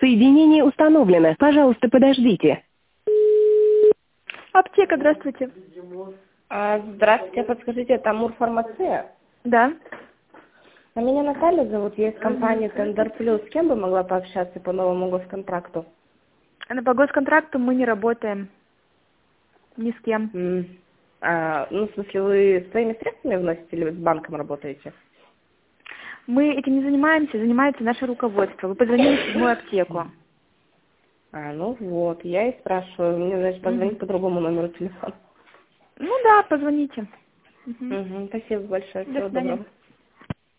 Соединение установлено. Пожалуйста, подождите. Аптека, здравствуйте. Здравствуйте, подскажите, это Амурфармация? Да. А меня Наталья зовут, я из компании Тендер Плюс. С кем бы могла пообщаться по новому госконтракту? По госконтракту мы не работаем. Ни с кем. Ну, в смысле, вы своими средствами вносите или вы с банком работаете? Мы этим не занимаемся, занимается наше руководство. Вы позвонили в 7-ю аптеку. Ну вот, я и спрашиваю. Мне, значит, позвонить по другому номеру телефона. Ну да, позвоните. Спасибо большое. До Всего свидания. доброго.